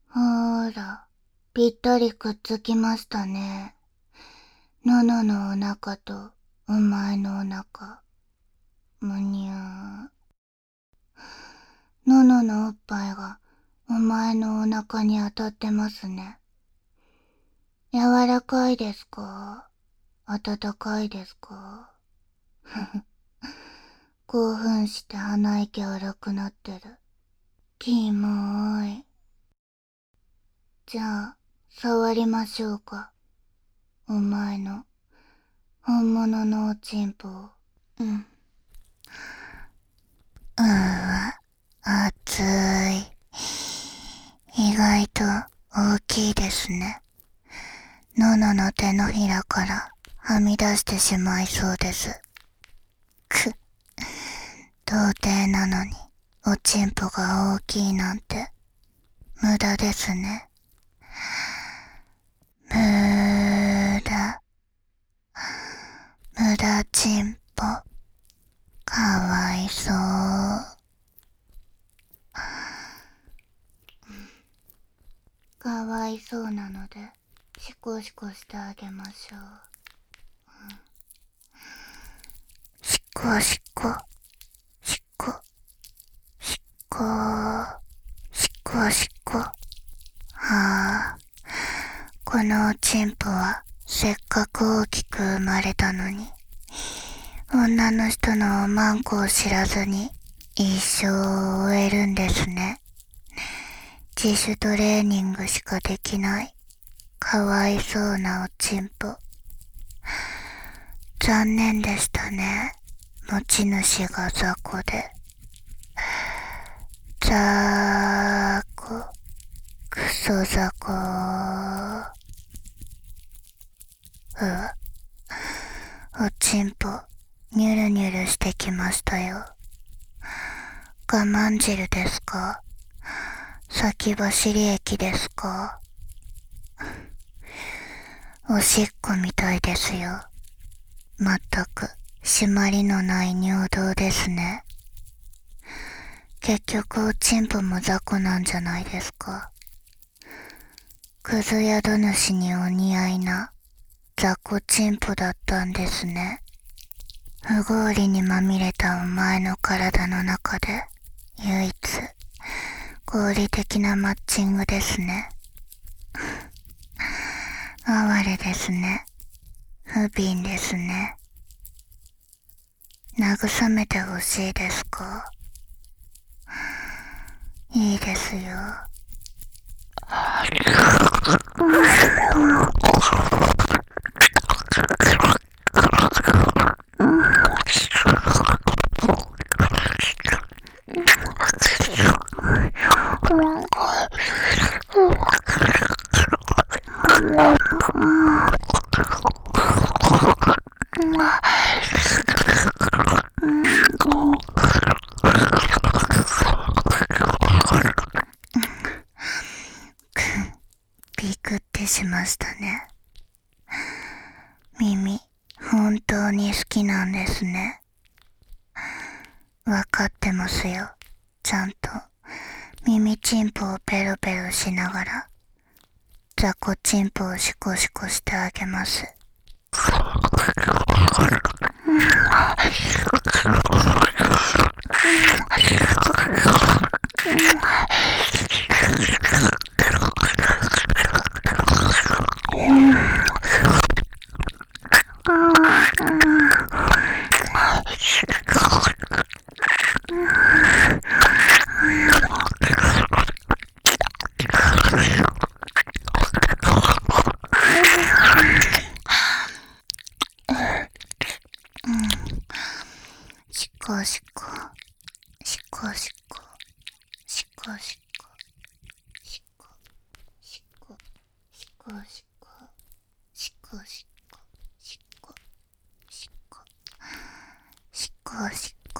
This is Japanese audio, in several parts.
ほーら、ぴったりくっつきましたね。のののお腹とお前のお腹。むにゃー。のののおっぱいがお前のお腹に当たってますね。柔らかいですか？温かいですか？ふふ。興奮して鼻息荒くなってる。キモーい。じゃあ、触りましょうか。お前の本物のおちんぽを。うん。うわ、熱い。意外と大きいですね。ののの手のひらからはみ出してしまいそうです。く、童貞なのにおちんぽが大きいなんて無駄ですね。無駄。無駄ちんぽ。かわいそう。かわいそうなので、シコシコしてあげましょう。シコシコ、シコ、シコ、シコシコ。はあ、このおちんぽはせっかく大きく生まれたのに、女の人のおまんこを知らずに一生を終えるんですね。自主トレーニングしかできないかわいそうなおちんぽ。残念でしたね。持ち主が雑魚で。雑魚、クソ雑魚。おちんぽ、ニュルニュルしてきましたよ。我慢汁ですか？先走り液ですか？おしっこみたいですよ。まったく、締まりのない尿道ですね。結局おちんぽも雑魚なんじゃないですか。クズ宿主にお似合いな雑魚ちんぽだったんですね。不合理にまみれたお前の体の中で唯一合理的なマッチングですね。哀れですね。不憫ですね。慰めてほしいですか？いいですよ。びくってしましたね。耳、本当に好きなんですね。わかってますよ。ちゃんと耳チンポをペロペロしながら雑魚チンポをシコシコしてあげます。シコシコ、シコシコ、シコシコ、シコ、シコ、シコシコ、シコシコ、シコ、シコ、シコシコ。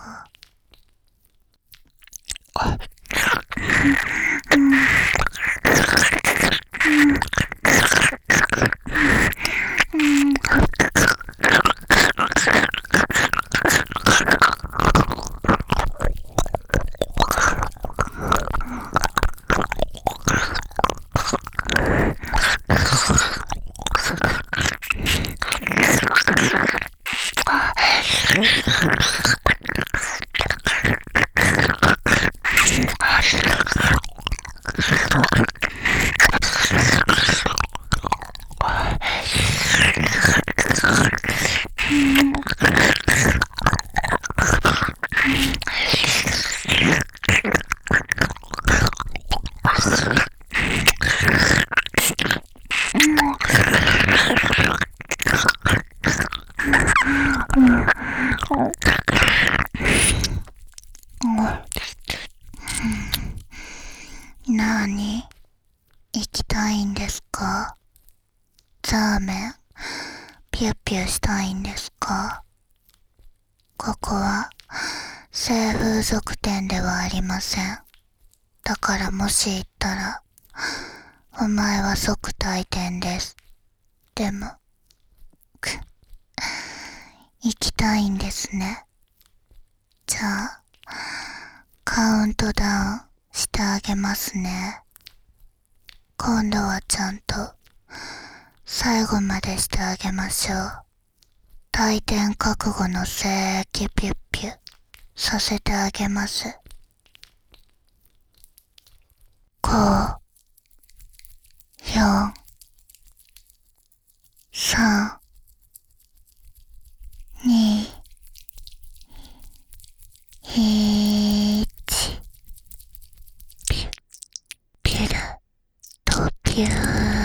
なーに、行きたいんですか？ザーメン、ピュッピュしたいんですか？ここは、性風俗店ではありません。だからもし行ったら、お前は即退店です。でも、行きたいんですね。じゃあ、カウントダウンしてあげますね。今度はちゃんと、最後までしてあげましょう。退店覚悟の精液ピュッピュさせてあげます。5、4、3、2、1、ピュッ、ピュル、とピュー。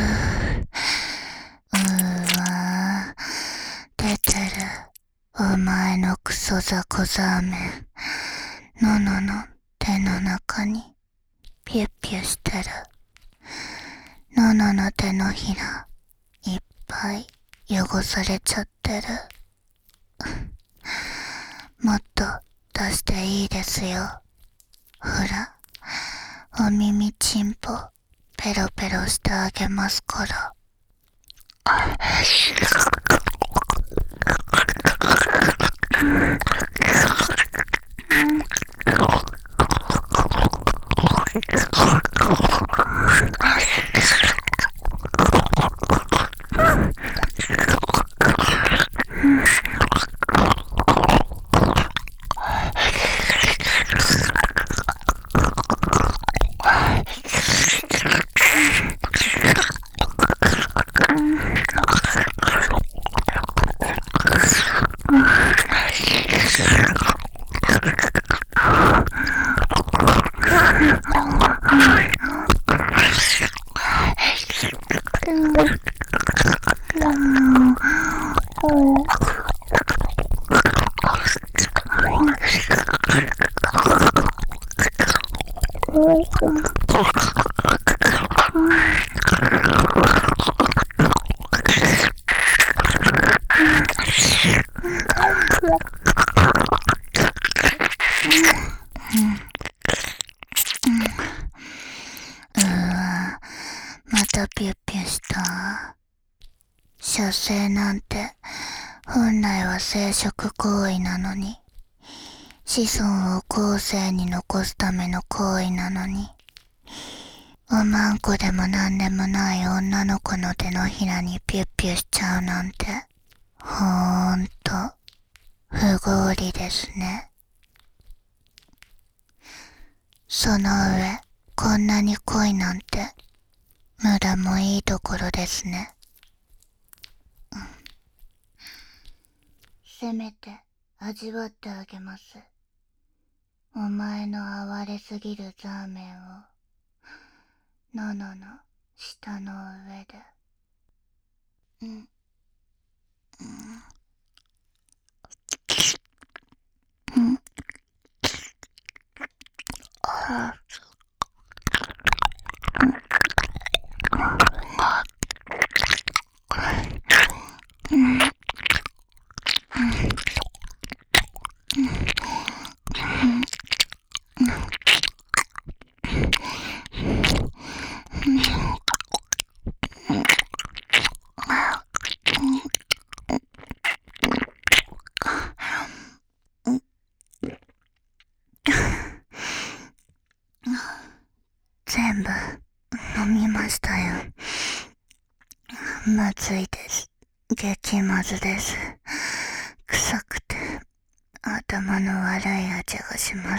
わー、出てる。お前のクソザコザーメン。ののの手の中に、ピュッピュしてる。ののの手のひら、いっぱい汚されちゃってる。もっと出していいですよ。ほら、お耳ちんぽ、ペロペロしてあげますから。またピュッピュした。射精なんて本来は生殖行為なのに、子孫を後世に残すための行為なのに、おまんこでもなんでもない女の子の手のひらにピュッピュしちゃうなんて、ほんと不合理ですね。その上、こんなに濃いなんて無駄もいいところですね。せめて味わってあげます。お前の哀れすぎるザーメンを、ののの舌の上で。うん、うん、あ、うん、全部飲みましたよ。まずいです。激まずです。臭くて頭の悪い味がします。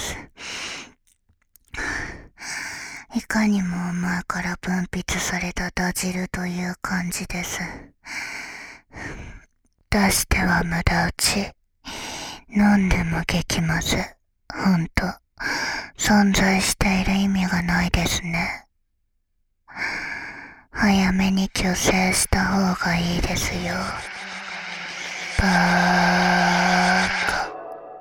いかにもお前から分泌されたダジルという感じです。出しては無駄打ち、飲んでも激まず。ほんと、存在している意味がないですね。 早めに去勢した方がいいですよ。バーカ。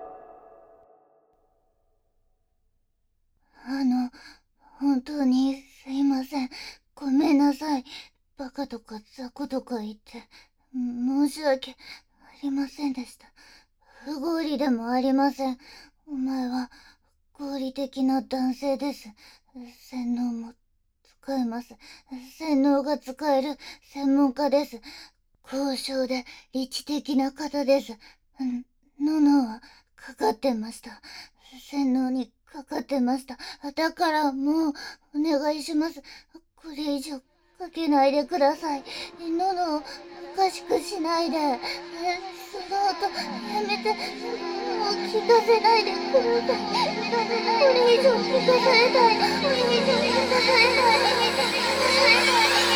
本当にすいません。ごめんなさい。バカとか雑魚とか言って、申し訳ありませんでした。不合理でもありません。お前は合理的な男性です。洗脳も使えます。洗脳が使える専門家です。高尚で理知的な方です。脳はかかってました。洗脳にかかってました。だからもうお願いします。これ以上かけないでください。脳をおかしくしないで。その音やめて。もう聞かせないでください。これ以上聞かされたい。これ以上聞かされたい。